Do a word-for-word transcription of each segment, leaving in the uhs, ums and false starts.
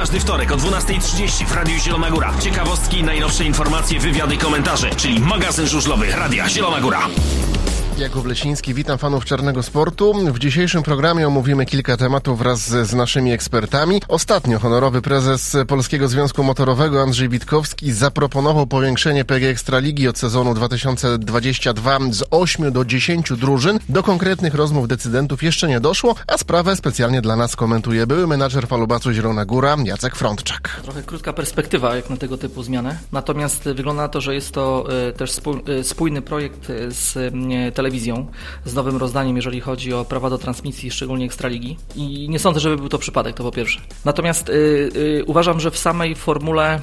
każdy wtorek o dwunasta trzydzieści w Radiu Zielona Góra. Ciekawostki, najnowsze informacje, wywiady, komentarze, czyli magazyn żużlowy Radia Zielona Góra. Jakub Lesiński, witam fanów czarnego sportu. W dzisiejszym programie omówimy kilka tematów wraz z naszymi ekspertami. Ostatnio honorowy prezes Polskiego Związku Motorowego Andrzej Witkowski zaproponował powiększenie P G Ekstraligi od sezonu dwa tysiące dwudziestego drugiego z ośmiu do dziesięciu drużyn. Do konkretnych rozmów decydentów jeszcze nie doszło, a sprawę specjalnie dla nas komentuje były menadżer Falubacu Zielona Góra Jacek Frądczak. Trochę krótka perspektywa jak na tego typu zmianę. Natomiast wygląda na to, że jest to też spójny projekt z telewizją. telewizją z nowym rozdaniem, jeżeli chodzi o prawa do transmisji, szczególnie Ekstraligi. I nie sądzę, żeby był to przypadek, to po pierwsze. Natomiast y, y, uważam, że w samej formule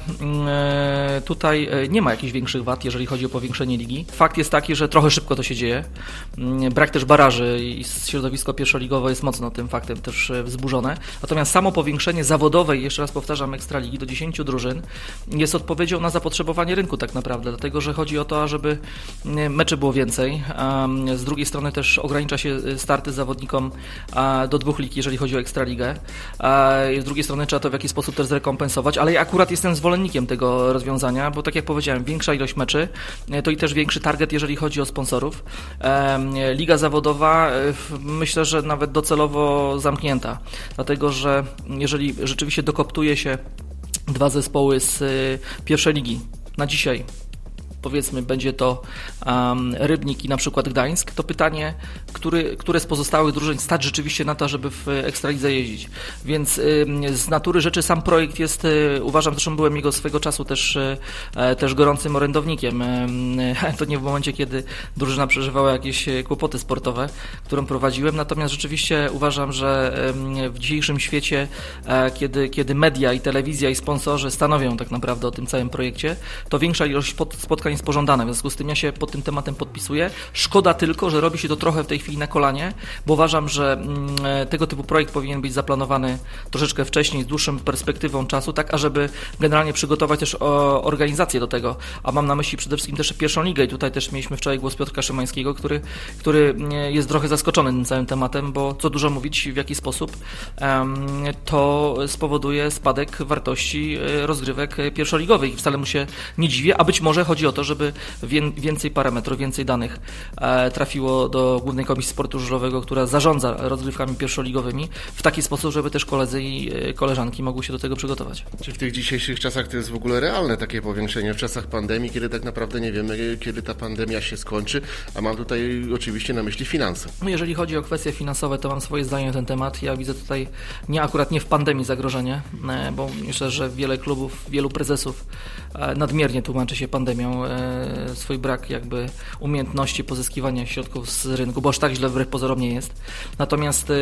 y, tutaj nie ma jakichś większych wad, jeżeli chodzi o powiększenie ligi. Fakt jest taki, że trochę szybko to się dzieje. Y, brak też baraży i środowisko pierwszoligowe jest mocno tym faktem też wzburzone. Natomiast samo powiększenie zawodowej, jeszcze raz powtarzam, Ekstraligi do dziesięciu drużyn jest odpowiedzią na zapotrzebowanie rynku tak naprawdę, dlatego, że chodzi o to, żeby meczy było więcej. Z drugiej strony też ogranicza się starty zawodnikom do dwóch lig, jeżeli chodzi o Ekstraligę. Z drugiej strony trzeba to w jakiś sposób też zrekompensować, ale ja akurat jestem zwolennikiem tego rozwiązania, bo tak jak powiedziałem, większa ilość meczy, to i też większy target, jeżeli chodzi o sponsorów. Liga zawodowa myślę, że nawet docelowo zamknięta, dlatego że jeżeli rzeczywiście dokoptuje się dwa zespoły z pierwszej ligi na dzisiaj, powiedzmy będzie to um, Rybnik i na przykład Gdańsk, to pytanie, który, które z pozostałych drużyn stać rzeczywiście na to, żeby w Ekstralidze jeździć. Więc y, z natury rzeczy sam projekt jest, y, uważam, zresztą byłem jego swego czasu też, y, też gorącym orędownikiem. Y, to nie w momencie, kiedy drużyna przeżywała jakieś kłopoty sportowe, którą prowadziłem, natomiast rzeczywiście uważam, że y, w dzisiejszym świecie, y, kiedy, kiedy media i telewizja i sponsorzy stanowią tak naprawdę o tym całym projekcie, to większa ilość spotkań jest pożądane. W związku z tym ja się pod tym tematem podpisuję. Szkoda tylko, że robi się to trochę w tej chwili na kolanie, bo uważam, że mm, tego typu projekt powinien być zaplanowany troszeczkę wcześniej, z dłuższą perspektywą czasu, tak ażeby generalnie przygotować też o, organizację do tego. A mam na myśli przede wszystkim też pierwszą ligę i tutaj też mieliśmy wczoraj głos Piotrka Szymańskiego, który, który jest trochę zaskoczony tym całym tematem, bo co dużo mówić, w jaki sposób um, to spowoduje spadek wartości rozgrywek pierwszoligowych. I wcale mu się nie dziwię, a być może chodzi o to, żeby więcej parametrów, więcej danych trafiło do Głównej Komisji Sportu Żużlowego, która zarządza rozgrywkami pierwszoligowymi w taki sposób, żeby też koledzy i koleżanki mogły się do tego przygotować. Czy w tych dzisiejszych czasach to jest w ogóle realne takie powiększenie, w czasach pandemii, kiedy tak naprawdę nie wiemy, kiedy ta pandemia się skończy, a mam tutaj oczywiście na myśli finanse. Jeżeli chodzi o kwestie finansowe, to mam swoje zdanie na ten temat. Ja widzę tutaj nie akurat nie w pandemii zagrożenie, bo myślę, że wiele klubów, wielu prezesów nadmiernie tłumaczy się pandemią swój brak jakby umiejętności pozyskiwania środków z rynku, bo aż tak źle wbrew pozorom nie jest. Natomiast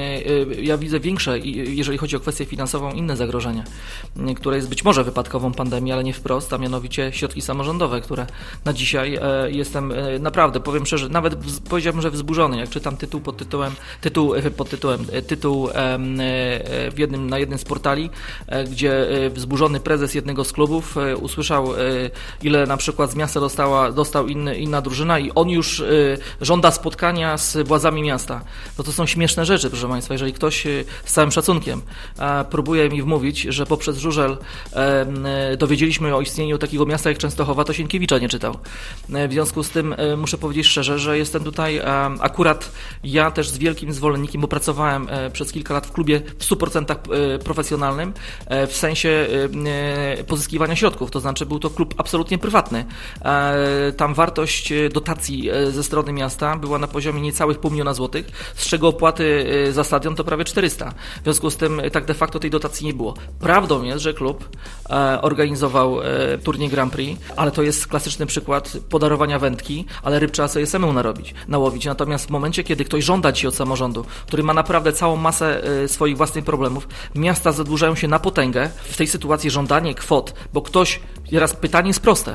ja widzę większe, jeżeli chodzi o kwestię finansową, inne zagrożenie, które jest być może wypadkową pandemii, ale nie wprost, a mianowicie środki samorządowe, które na dzisiaj jestem naprawdę, powiem szczerze, nawet powiedziałbym, że wzburzony, jak czytam tytuł pod tytułem, tytuł pod tytułem, tytuł w jednym, na jednym z portali, gdzie wzburzony prezes jednego z klubów usłyszał, ile na przykład z miasta dostała, dostał inny, inna drużyna i on już y, żąda spotkania z władzami miasta. No to są śmieszne rzeczy, proszę Państwa. Jeżeli ktoś y, z całym szacunkiem y, próbuje mi wmówić, że poprzez żużel y, y, dowiedzieliśmy o istnieniu takiego miasta jak Częstochowa, to Sienkiewicza nie czytał. Y, w związku z tym y, muszę powiedzieć szczerze, że jestem tutaj y, akurat ja też z wielkim zwolennikiem, bo pracowałem y, przez kilka lat w klubie w stu procentach y, profesjonalnym y, w sensie y, y, pozyskiwania środków. To znaczy był to klub absolutnie prywatny. Tam wartość dotacji ze strony miasta była na poziomie niecałych pół miliona złotych, z czego opłaty za stadion to prawie czterysta. W związku z tym tak de facto tej dotacji nie było. Prawdą jest, że klub organizował turniej Grand Prix, ale to jest klasyczny przykład podarowania wędki, ale ryb trzeba sobie samemu narobić, nałowić. Natomiast w momencie, kiedy ktoś żąda ci od samorządu, który ma naprawdę całą masę swoich własnych problemów, miasta zadłużają się na potęgę. W tej sytuacji żądanie kwot, bo ktoś, teraz pytanie jest proste,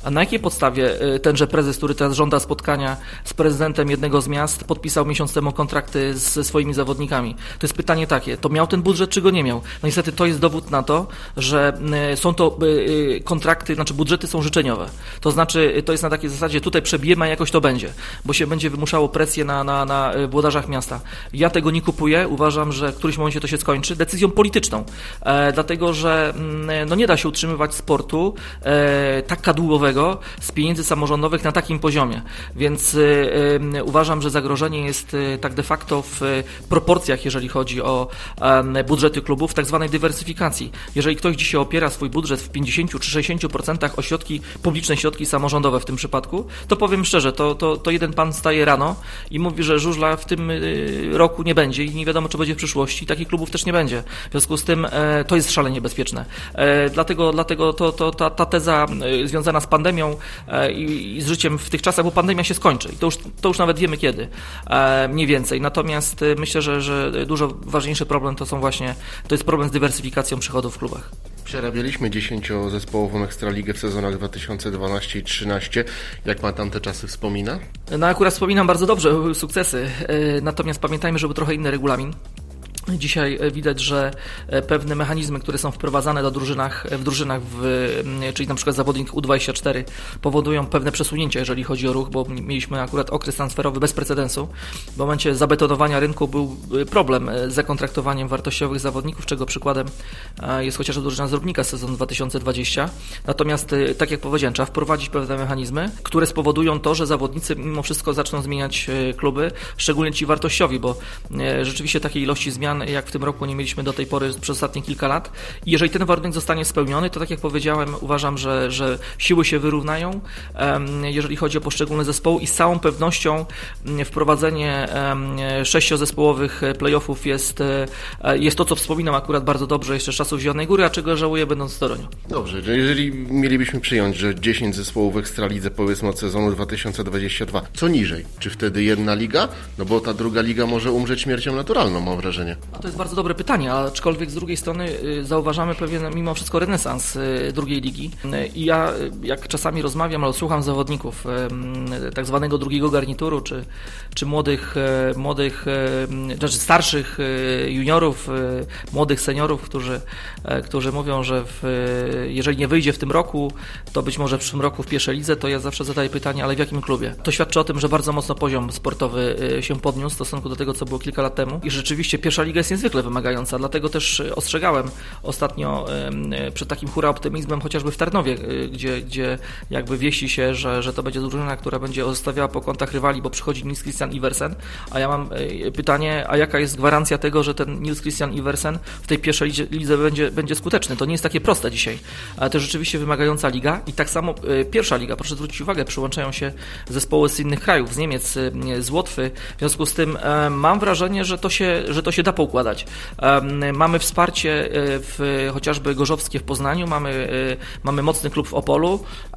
A na jakiej podstawie tenże prezes, który teraz żąda spotkania z prezydentem jednego z miast, podpisał miesiąc temu kontrakty ze swoimi zawodnikami? To jest pytanie takie, to miał ten budżet, czy go nie miał? No niestety to jest dowód na to, że są to kontrakty, znaczy budżety są życzeniowe. To znaczy, to jest na takiej zasadzie, tutaj przebijemy, a jakoś to będzie, bo się będzie wymuszało presję na, na, na włodarzach miasta. Ja tego nie kupuję, uważam, że w którymś momencie to się skończy decyzją polityczną, e, dlatego, że no nie da się utrzymywać sportu e, tak kadłubowego z pieniędzy samorządowych na takim poziomie, więc e, uważam, że zagrożenie jest e, tak de facto w e, proporcjach, jeżeli chodzi o e, budżety klubów, tak zwanej dywersyfikacji. Jeżeli ktoś dzisiaj opiera swój budżet w pięćdziesiąt czy sześćdziesiąt procent o środki, publiczne środki samorządowe w tym przypadku, to powiem szczerze, to, to, to jeden pan staje rano i mówi, że żużla w tym roku nie będzie i nie wiadomo, czy będzie w przyszłości. Takich klubów też nie będzie. W związku z tym e, to jest szalenie niebezpieczne. E, dlatego dlatego to, to, ta, ta teza e, związana z pandemią e, i, i z życiem w tych czasach, bo pandemia się skończy i to już, to już nawet wiemy kiedy, e, mniej więcej. Natomiast e, myślę, że, że dużo ważniejszy problem to są właśnie, to jest problem z dywersyfikacją przychodów w klubach. Przerabialiśmy dziesięciozespołową Ekstraligę w sezonach dwa tysiące dwunastym i dwa tysiące trzynastym. Jak pan tamte czasy wspomina? No akurat wspominam bardzo dobrze, były sukcesy. Natomiast pamiętajmy, że był trochę inny regulamin. Dzisiaj widać, że pewne mechanizmy, które są wprowadzane do drużynach, w drużynach, w, czyli na przykład zawodnik U dwadzieścia cztery, powodują pewne przesunięcia, jeżeli chodzi o ruch, bo mieliśmy akurat okres transferowy bez precedensu. W momencie zabetonowania rynku był problem z zakontraktowaniem wartościowych zawodników, czego przykładem jest chociażby drużyna z Rybnika z sezonu dwa tysiące dwudziestego. Natomiast, tak jak powiedziałem, trzeba wprowadzić pewne mechanizmy, które spowodują to, że zawodnicy mimo wszystko zaczną zmieniać kluby, szczególnie ci wartościowi, bo rzeczywiście takiej ilości zmian jak w tym roku nie mieliśmy do tej pory przez ostatnie kilka lat. I jeżeli ten warunek zostanie spełniony, to tak jak powiedziałem, uważam, że, że siły się wyrównają, jeżeli chodzi o poszczególne zespoły i z całą pewnością wprowadzenie sześciozespołowych playoffów jest, jest to, co wspominam akurat bardzo dobrze jeszcze z czasów Zielonej Góry, a czego żałuję będąc w Toruniu. Dobrze, jeżeli mielibyśmy przyjąć, że dziesięć zespołów w Ekstralidze powiedzmy od sezonu dwa tysiące dwudziestego drugiego, co niżej? Czy wtedy jedna liga? No bo ta druga liga może umrzeć śmiercią naturalną, mam wrażenie. A to jest bardzo dobre pytanie, aczkolwiek z drugiej strony zauważamy pewien mimo wszystko renesans drugiej ligi. I ja jak czasami rozmawiam albo słucham zawodników tak zwanego drugiego garnituru, czy, czy młodych, młodych, znaczy starszych juniorów, młodych seniorów, którzy, którzy mówią, że w, jeżeli nie wyjdzie w tym roku, to być może w przyszłym roku w pierwszej lidze, to ja zawsze zadaję pytanie, ale w jakim klubie? To świadczy o tym, że bardzo mocno poziom sportowy się podniósł w stosunku do tego, co było kilka lat temu i rzeczywiście pierwsza liga jest niezwykle wymagająca, dlatego też ostrzegałem ostatnio przed takim hura optymizmem chociażby w Tarnowie, gdzie, gdzie jakby wieści się, że, że to będzie drużyna, która będzie zostawiała po kątach rywali, bo przychodzi Nils Christian Iversen, a ja mam pytanie, a jaka jest gwarancja tego, że ten Nils Christian Iversen w tej pierwszej lidze, lidze będzie, będzie skuteczny? To nie jest takie proste dzisiaj, ale to rzeczywiście wymagająca liga i tak samo pierwsza liga, proszę zwrócić uwagę, przyłączają się zespoły z innych krajów, z Niemiec, z Łotwy, w związku z tym mam wrażenie, że to się, że to się da poukładać. Mamy wsparcie w, chociażby Gorzowskie w Poznaniu, mamy, mamy mocny klub w Opolu.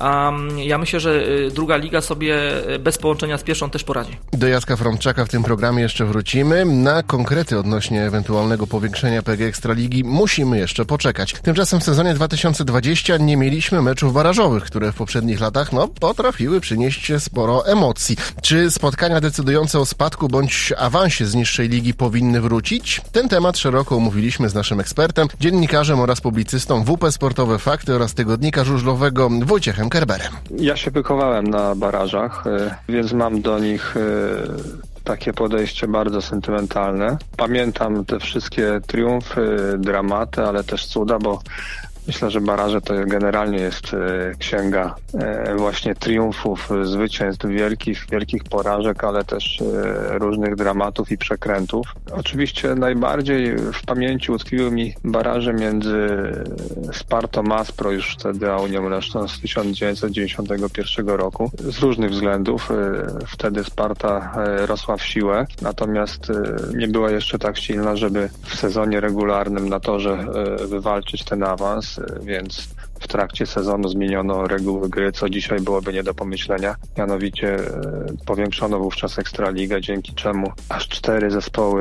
Ja myślę, że druga liga sobie bez połączenia z pierwszą też poradzi. Do Jacka Frączaka w tym programie jeszcze wrócimy. Na konkrety odnośnie ewentualnego powiększenia P G Ekstraligi musimy jeszcze poczekać. Tymczasem w sezonie dwa tysiące dwudziestym nie mieliśmy meczów barażowych, które w poprzednich latach no, potrafiły przynieść sporo emocji. Czy spotkania decydujące o spadku bądź awansie z niższej ligi powinny wrócić? Ten temat szeroko omówiliśmy z naszym ekspertem, dziennikarzem oraz publicystą W P Sportowe Fakty oraz tygodnika żużlowego Wojciechem Kerberem. Ja się wychowałem na barażach, więc mam do nich takie podejście bardzo sentymentalne. Pamiętam te wszystkie triumfy, dramaty, ale też cuda, bo myślę, że baraże to generalnie jest księga właśnie triumfów, zwycięstw wielkich, wielkich porażek, ale też różnych dramatów i przekrętów. Oczywiście najbardziej w pamięci utkwiły mi baraże między Spartą Aspro już wtedy, a Unią Leszną z tysiąc dziewięćset dziewięćdziesiątego pierwszego roku. Z różnych względów. Wtedy Sparta rosła w siłę, natomiast nie była jeszcze tak silna, żeby w sezonie regularnym na torze wywalczyć ten awans, więc w trakcie sezonu zmieniono reguły gry, co dzisiaj byłoby nie do pomyślenia. Mianowicie powiększono wówczas Ekstraligę, dzięki czemu aż cztery zespoły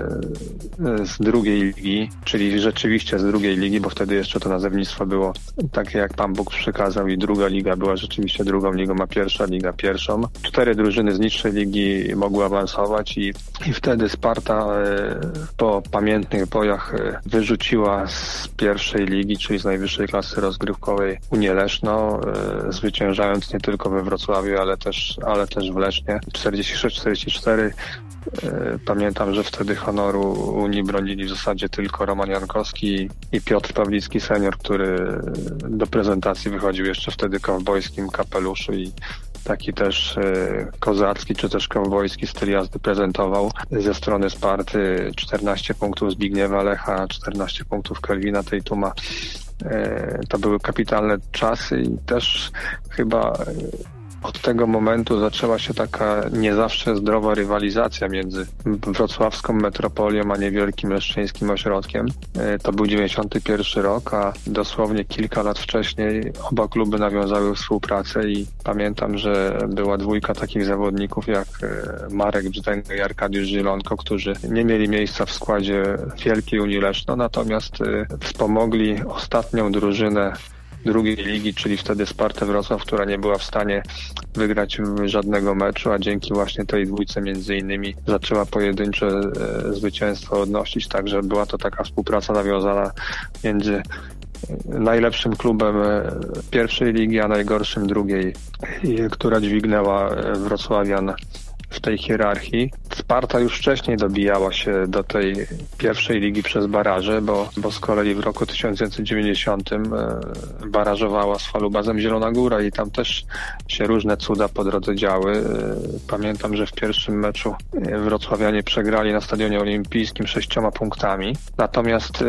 z drugiej ligi, czyli rzeczywiście z drugiej ligi, bo wtedy jeszcze to nazewnictwo było takie, jak Pan Bóg przykazał, i druga liga była rzeczywiście drugą ligą, a pierwsza liga pierwszą. Cztery drużyny z niższej ligi mogły awansować i, i wtedy Sparta po pamiętnych bojach wyrzuciła z pierwszej ligi, czyli z najwyższej klasy rozgrywkowej, Unię Leszno, zwyciężając nie tylko we Wrocławiu, ale też, ale też w Lesznie. czterdzieści sześć czterdzieści cztery. Pamiętam, że wtedy honoru Unii bronili w zasadzie tylko Roman Jankowski i Piotr Pawlicki senior, który do prezentacji wychodził jeszcze wtedy w kowbojskim kapeluszu i taki też kozacki czy też kowbojski styl jazdy prezentował. Ze strony Sparty czternaście punktów Zbigniewa Lecha, czternaście punktów Kelvina Tejtuma. To były kapitalne czasy i też chyba od tego momentu zaczęła się taka nie zawsze zdrowa rywalizacja między wrocławską metropolią a niewielkim leszczyńskim ośrodkiem. To był dziewięćdziesiąty pierwszy rok, a dosłownie kilka lat wcześniej oba kluby nawiązały współpracę i pamiętam, że była dwójka takich zawodników jak Marek Brzdęga i Arkadiusz Zielonko, którzy nie mieli miejsca w składzie Wielkiej Unii Leszno, natomiast wspomogli ostatnią drużynę drugiej ligi, czyli wtedy Spartę Wrocław, która nie była w stanie wygrać żadnego meczu, a dzięki właśnie tej dwójce między innymi zaczęła pojedyncze e, zwycięstwo odnosić, także była to taka współpraca nawiązana między najlepszym klubem pierwszej ligi, a najgorszym drugiej, która dźwignęła wrocławian w tej hierarchii. Sparta już wcześniej dobijała się do tej pierwszej ligi przez baraże, bo, bo z kolei w roku tysiąc dziewięćset dziewięćdziesiątym barażowała z Falubazem Zielona Góra i tam też się różne cuda po drodze działy. Pamiętam, że w pierwszym meczu wrocławianie przegrali na Stadionie Olimpijskim sześcioma punktami. Natomiast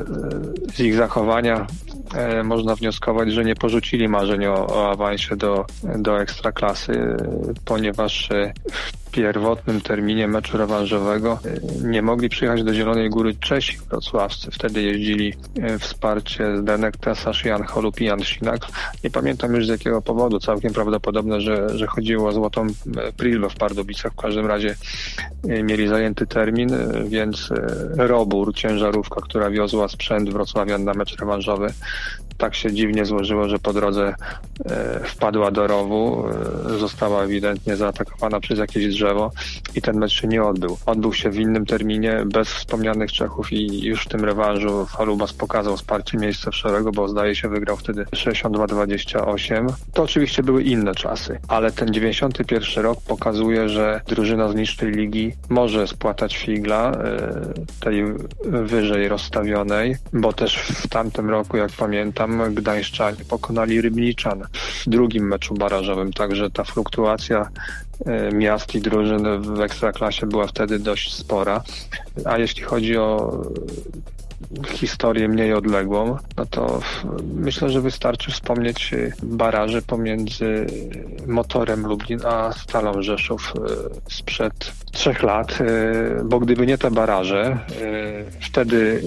z ich zachowania można wnioskować, że nie porzucili marzeń o, o awansie do, do Ekstraklasy, ponieważ w pierwotnym terminie meczu rewanżowego nie mogli przyjechać do Zielonej Góry Czesi wrocławscy. Wtedy jeździli wsparcie Zdenek Tesasz, Jan Holub i Jan Sinak. Nie pamiętam już z jakiego powodu. Całkiem prawdopodobne, że, że chodziło o Złotą Prilwę w Pardubicach. W każdym razie mieli zajęty termin, więc Robur, ciężarówka, która wiozła sprzęt wrocławian na mecz rewanżowy, tak się dziwnie złożyło, że po drodze e, wpadła do rowu, e, została ewidentnie zaatakowana przez jakieś drzewo i ten mecz się nie odbył. Odbył się w innym terminie, bez wspomnianych Czechów i już w tym rewanżu Falubas pokazał Sparcie miejsce w szeregu, bo zdaje się wygrał wtedy sześćdziesiąt dwa dwadzieścia osiem. To oczywiście były inne czasy, ale ten dziewięćdziesiąty pierwszy rok pokazuje, że drużyna z niższej ligi może spłatać figla e, tej wyżej rozstawionej, bo też w tamtym roku, jak pamiętam, Gdańszczanie pokonali Rybniczan w drugim meczu barażowym, także ta fluktuacja miast i drużyn w Ekstraklasie była wtedy dość spora. A jeśli chodzi o historię mniej odległą, no to myślę, że wystarczy wspomnieć baraże pomiędzy Motorem Lublin a Stalą Rzeszów sprzed trzech lat, bo gdyby nie te baraże, wtedy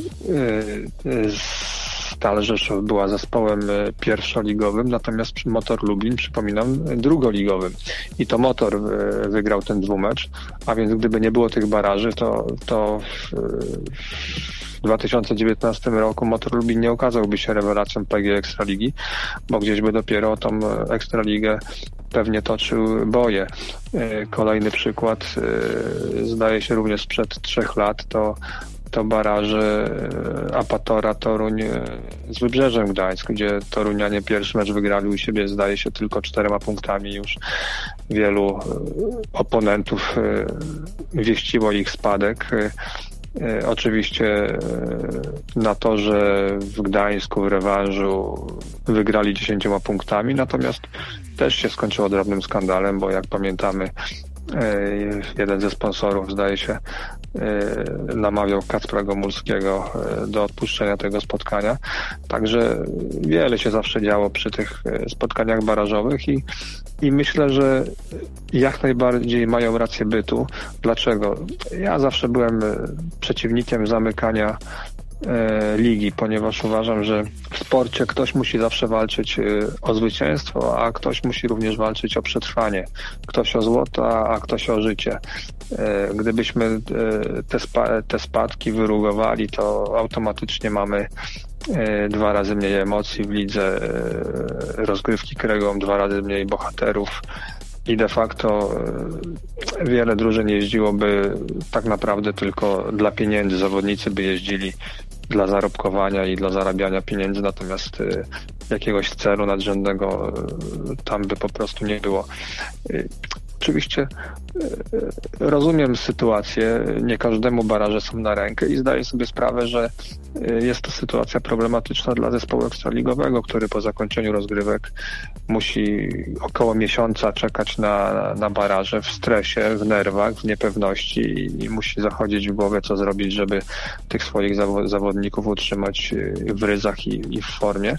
Stal Rzeszów była zespołem pierwszoligowym, natomiast Motor Lublin, przypominam, drugoligowym. I to Motor wygrał ten dwumecz, a więc gdyby nie było tych baraży, to, to w, w dwa tysiące dziewiętnastym roku Motor Lublin nie okazałby się rewelacją P G Ekstraligi, bo gdzieś by dopiero o tą Ekstraligę pewnie toczył boje. Kolejny przykład, zdaje się również sprzed trzech lat, to to baraże Apatora Toruń z Wybrzeżem Gdańsk, gdzie Torunianie pierwszy mecz wygrali u siebie, zdaje się, tylko czterema punktami. Już wielu oponentów wieściło ich spadek. Oczywiście na torze w Gdańsku w rewanżu wygrali dziesięcioma punktami, natomiast też się skończyło drobnym skandalem, bo jak pamiętamy, jeden ze sponsorów, zdaje się, namawiał Kacpra Gomulskiego do odpuszczenia tego spotkania. Także wiele się zawsze działo przy tych spotkaniach barażowych i, i myślę, że jak najbardziej mają rację bytu. Dlaczego? Ja zawsze byłem przeciwnikiem zamykania ligi, ponieważ uważam, że w sporcie ktoś musi zawsze walczyć o zwycięstwo, a ktoś musi również walczyć o przetrwanie. Ktoś o złoto, a ktoś o życie. Gdybyśmy te, spa- te spadki wyrugowali, to automatycznie mamy dwa razy mniej emocji w lidze, rozgrywki kręgą dwa razy mniej bohaterów i de facto wiele drużyn jeździłoby tak naprawdę tylko dla pieniędzy. Zawodnicy by jeździli dla zarobkowania i dla zarabiania pieniędzy, natomiast jakiegoś celu nadrzędnego tam by po prostu nie było. Oczywiście rozumiem sytuację, nie każdemu baraże są na rękę i zdaję sobie sprawę, że jest to sytuacja problematyczna dla zespołu ekstraligowego, który po zakończeniu rozgrywek musi około miesiąca czekać na, na baraże w stresie, w nerwach, w niepewności i, i musi zachodzić w głowę, co zrobić, żeby tych swoich zawodników utrzymać w ryzach i, i w formie.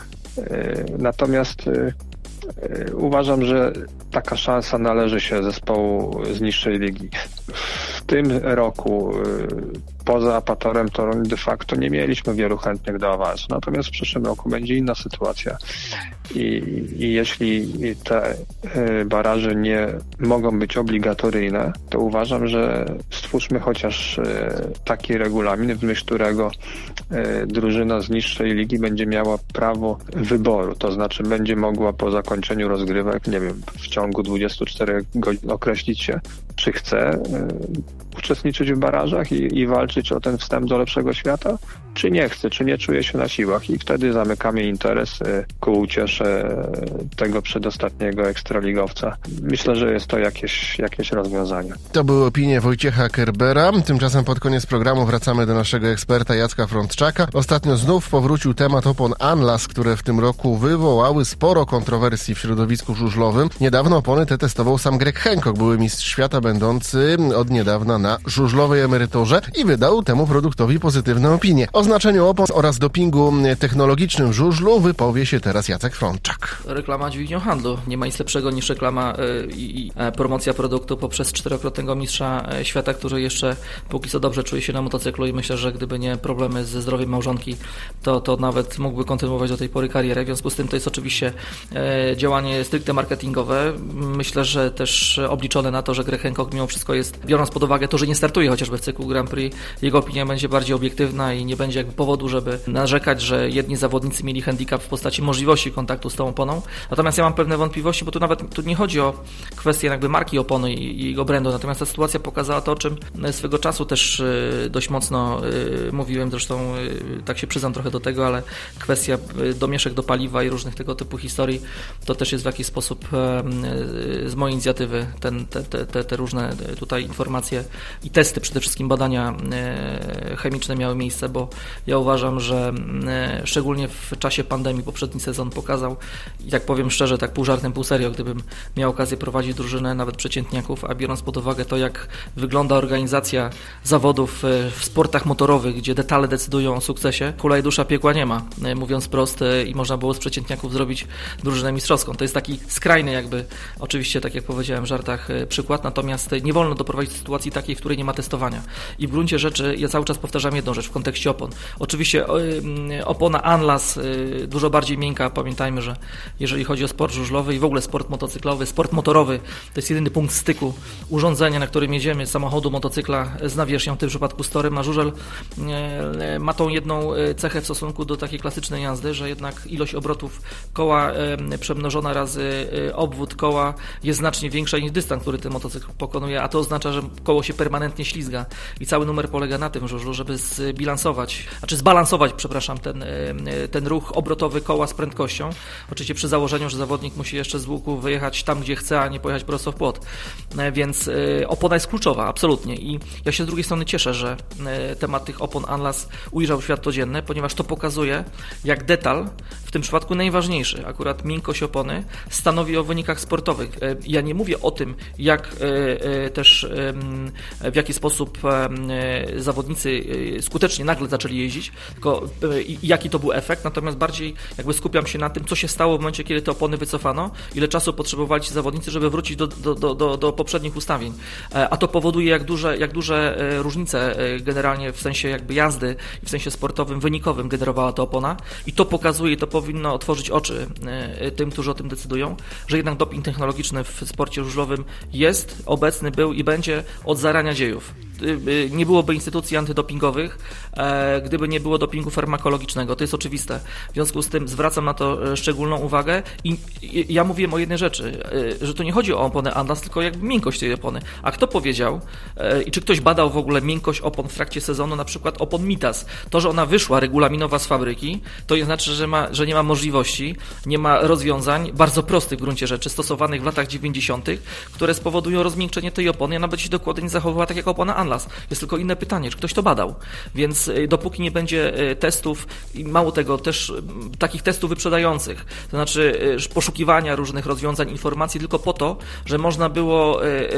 Natomiast uważam, że taka szansa należy się zespołu z niższej ligi. W tym roku poza Apatorem Toruń de facto nie mieliśmy wielu chętnych do awansu. Natomiast w przyszłym roku będzie inna sytuacja. I, i jeśli te baraże nie mogą być obligatoryjne, to uważam, że stwórzmy chociaż taki regulamin, w myśl którego drużyna z niższej ligi będzie miała prawo wyboru. To znaczy będzie mogła po zakończeniu rozgrywek, nie wiem, w ciągu dwudziestu czterech godzin określić się, czy chce uczestniczyć w barażach i, i walczyć o ten wstęp do lepszego świata, czy nie chce, czy nie czuje się na siłach i wtedy zamykamy interes ku uciesze tego przedostatniego ekstraligowca. Myślę, że jest to jakieś, jakieś rozwiązanie. To były opinie Wojciecha Kerbera. Tymczasem pod koniec programu wracamy do naszego eksperta Jacka Frądczaka. Ostatnio znów powrócił temat opon Anlas, które w tym roku wywołały sporo kontrowersji w środowisku żużlowym. Niedawno opony te testował sam Greg Hancock, były mistrz świata będący od niedawna na żużlowej emeryturze i wydał temu produktowi pozytywne opinie. O znaczeniu opon oraz dopingu technologicznym w żużlu wypowie się teraz Jacek Frądczak. Reklama dźwignią handlu. Nie ma nic lepszego niż reklama i, i promocja produktu poprzez czterokrotnego mistrza świata, który jeszcze póki co dobrze czuje się na motocyklu i myślę, że gdyby nie problemy ze zdrowiem małżonki, to, to nawet mógłby kontynuować do tej pory karierę. W związku z tym to jest oczywiście e, działanie stricte marketingowe. Myślę, że też obliczone na to, że Greg Hancock mimo wszystko jest, biorąc pod uwagę to, że nie startuje chociażby w cyklu Grand Prix, jego opinia będzie bardziej obiektywna i nie będzie jakby powodu, żeby narzekać, że jedni zawodnicy mieli handicap w postaci możliwości kontaktu z tą oponą. Natomiast ja mam pewne wątpliwości, bo tu nawet tu nie chodzi o kwestię jakby marki opony i, i jego brandu, natomiast ta sytuacja pokazała to, o czym swego czasu też y, dość mocno y, mówiłem, zresztą y, tak się przyznam trochę do tego, ale kwestia y, domieszek do paliwa i różnych tego typu historii, to też jest w jakiś sposób y, y, z mojej inicjatywy ten, te, te, te, te różne tutaj informacje i testy, przede wszystkim badania y, chemiczne miały miejsce, bo ja uważam, że y, szczególnie w czasie pandemii poprzedni sezon pokazał, i tak powiem szczerze, tak pół żartem, pół serio, gdybym miał okazję prowadzić drużynę, nawet przeciętniaków, a biorąc pod uwagę to, jak wygląda organizacja zawodów w sportach motorowych, gdzie detale decydują o sukcesie, kula i dusza piekła nie ma, mówiąc prosto, i można było z przeciętniaków zrobić drużynę mistrzowską. To jest taki skrajny jakby, oczywiście, tak jak powiedziałem w żartach, przykład, natomiast nie wolno doprowadzić do sytuacji takiej, w której nie ma testowania. I w gruncie rzeczy ja cały czas powtarzam jedną rzecz w kontekście opon. Oczywiście opona Anlas dużo bardziej miękka, pamiętajmy, że jeżeli chodzi o sport żużlowy i w ogóle sport motocyklowy, sport motorowy, to jest jedyny punkt styku urządzenia, na którym jedziemy, samochodu, motocykla z nawierzchnią, w tym przypadku z torem, a żużel ma tą jedną cechę w stosunku do takiej klasycznej jazdy, że jednak ilość obrotów koła przemnożona razy obwód koła jest znacznie większa niż dystans, który ten motocykl pokonuje, a to oznacza, że koło się permanentnie ślizga i cały numer polega na tym żużlu, żeby zbilansować, znaczy zbalansować, przepraszam, ten, ten ruch obrotowy koła z prędkością. Oczywiście przy założeniu, że zawodnik musi jeszcze z łuku wyjechać tam, gdzie chce, a nie pojechać prosto w płot. Więc opona jest kluczowa, absolutnie. I ja się z drugiej strony cieszę, że temat tych opon Anlas ujrzał światło dzienne, ponieważ to pokazuje, jak detal, w tym przypadku najważniejszy, akurat miękkość opony, stanowi o wynikach sportowych. Ja nie mówię o tym, jak też w jaki sposób zawodnicy skutecznie nagle zaczęli jeździć, tylko jaki to był efekt, natomiast bardziej jakby skupiam się na tym, co się stało w momencie, kiedy te opony wycofano, ile czasu potrzebowali ci zawodnicy, żeby wrócić do, do, do, do, do poprzednich ustawień. A to powoduje, jak duże, jak duże różnice generalnie w sensie jakby jazdy i w sensie sportowym, wynikowym generowała ta opona i to pokazuje, to powinno otworzyć oczy tym, którzy o tym decydują, że jednak doping technologiczny w sporcie żużlowym jest, obecny był i będzie od zarania dziejów. Nie byłoby instytucji antydopingowych, gdyby nie było dopingu farmakologicznego. To jest oczywiste. W związku z tym zwracam na to szczególną uwagę i ja mówiłem o jednej rzeczy, że to nie chodzi o oponę Atlas, tylko jakby miękkość tej opony. A kto powiedział i czy ktoś badał w ogóle miękkość opon w trakcie sezonu, na przykład opon Mitas? To, że ona wyszła regulaminowa z fabryki, to nie znaczy, że, ma, że nie ma możliwości, nie ma rozwiązań bardzo prostych w gruncie rzeczy, stosowanych w latach dziewięćdziesiątych, które spowodują rozmiękczenie tej opony. Ja nawet się dokładnie nie zachowywała tak jak opona Atlas. Jest tylko inne pytanie, czy ktoś to badał. Więc dopóki nie będzie testów i mało tego, też takich testów wyprzedających, to znaczy poszukiwania różnych rozwiązań, informacji tylko po to, że można było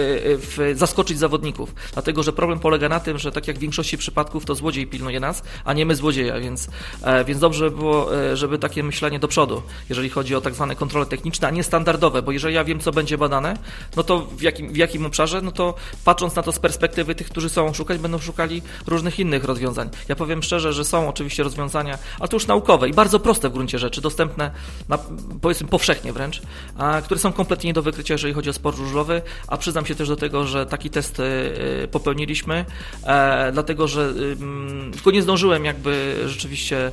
zaskoczyć zawodników. Dlatego, że problem polega na tym, że tak jak w większości przypadków to złodziej pilnuje nas, a nie my złodzieja, więc, więc dobrze by było, żeby takie myślenie do przodu, jeżeli chodzi o tak zwane kontrole techniczne, a nie standardowe, bo jeżeli ja wiem, co będzie badane, no to w jakim, w jakim obszarze, no to patrząc na to z perspektywy tych, którzy chcą szukać, będą szukali różnych innych rozwiązań. Ja powiem szczerze, że są oczywiście rozwiązania, ale to już naukowe i bardzo proste w gruncie rzeczy, dostępne na, powiedzmy powszechnie wręcz, a, które są kompletnie nie do wykrycia, jeżeli chodzi o sport żużlowy, a przyznam się też do tego, że taki test y, popełniliśmy, e, dlatego, że y, tylko nie zdążyłem jakby rzeczywiście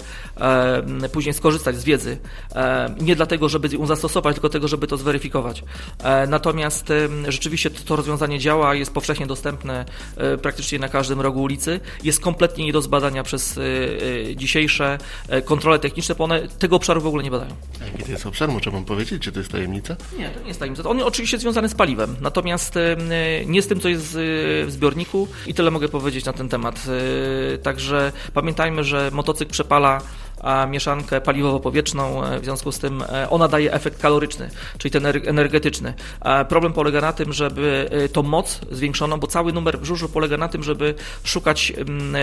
e, później skorzystać z wiedzy. E, nie dlatego, żeby ją zastosować, tylko tego, żeby to zweryfikować. E, natomiast y, rzeczywiście to, to rozwiązanie działa, jest powszechnie dostępne y, praktycznie na każdym rogu ulicy, jest kompletnie nie do zbadania przez y, y, dzisiejsze y, kontrole techniczne, bo one tego obszaru w ogóle nie badają. A jaki to jest obszar? Może pan powiedzieć, czy to jest tajemnica? Nie, to nie jest tajemnica. On oczywiście jest związany z paliwem, natomiast y, nie z tym, co jest y, w zbiorniku i tyle mogę powiedzieć na ten temat. Y, także pamiętajmy, że motocykl przepala a mieszankę paliwowo-powietrzną, w związku z tym ona daje efekt kaloryczny, czyli ten energetyczny. Problem polega na tym, żeby tą moc zwiększoną, bo cały numer w żużlu polega na tym, żeby szukać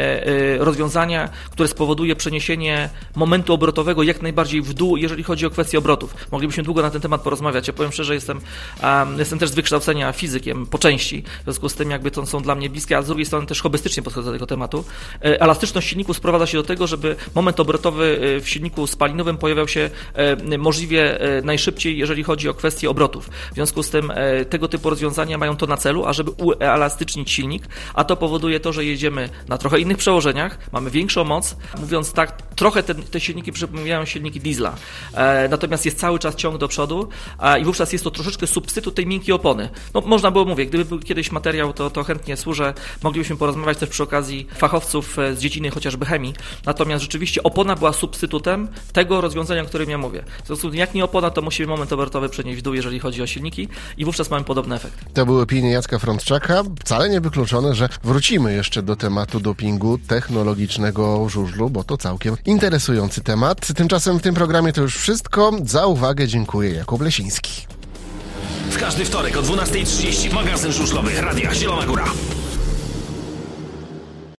rozwiązania, które spowoduje przeniesienie momentu obrotowego jak najbardziej w dół, jeżeli chodzi o kwestię obrotów. Moglibyśmy długo na ten temat porozmawiać. Ja powiem szczerze, jestem, jestem też z wykształcenia fizykiem po części, w związku z tym jakby to są dla mnie bliskie, a z drugiej strony też hobbystycznie podchodzę do tego tematu. Elastyczność silników sprowadza się do tego, żeby moment obrotowy w silniku spalinowym pojawiał się możliwie najszybciej, jeżeli chodzi o kwestię obrotów. W związku z tym tego typu rozwiązania mają to na celu, ażeby uelastycznić silnik, a to powoduje to, że jedziemy na trochę innych przełożeniach, mamy większą moc. Mówiąc tak, trochę te, te silniki przypominają silniki diesla. Natomiast jest cały czas ciąg do przodu i wówczas jest to troszeczkę substytut tej miękkiej opony. No można było mówić, gdyby był kiedyś materiał, to, to chętnie służę. Moglibyśmy porozmawiać też przy okazji fachowców z dziedziny chociażby chemii. Natomiast rzeczywiście opona była substytutem tego rozwiązania, o którym ja mówię. W związku z tym, jak nie opona, to musimy moment obrotowy przenieść w dół, jeżeli chodzi o silniki i wówczas mamy podobny efekt. To były opinie Jacka Frądczaka. Wcale nie wykluczone, że wrócimy jeszcze do tematu dopingu technologicznego w żużlu, bo to całkiem interesujący temat. Tymczasem w tym programie to już wszystko. Za uwagę dziękuję. Jakub Lesiński. W każdy wtorek o dwunasta trzydzieści magazyn żużlowy Radia Zielona Góra.